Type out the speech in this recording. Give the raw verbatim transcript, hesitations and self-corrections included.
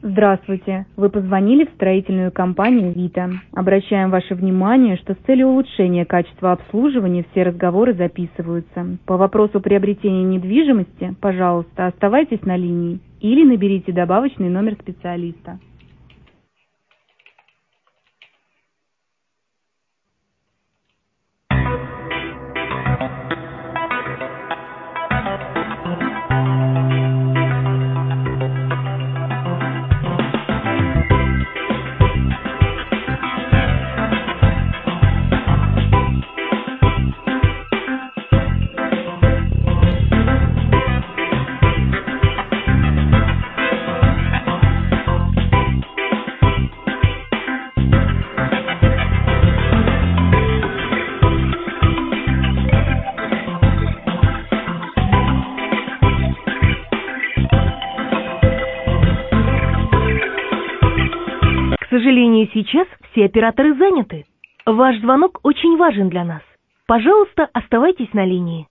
Здравствуйте. Вы позвонили в строительную компанию «Вита». Обращаем ваше внимание, что с целью улучшения качества обслуживания все разговоры записываются. По вопросу приобретения недвижимости, пожалуйста, оставайтесь на линии или наберите добавочный номер специалиста. К сожалению, сейчас все операторы заняты. Ваш звонок очень важен для нас. Пожалуйста, оставайтесь на линии.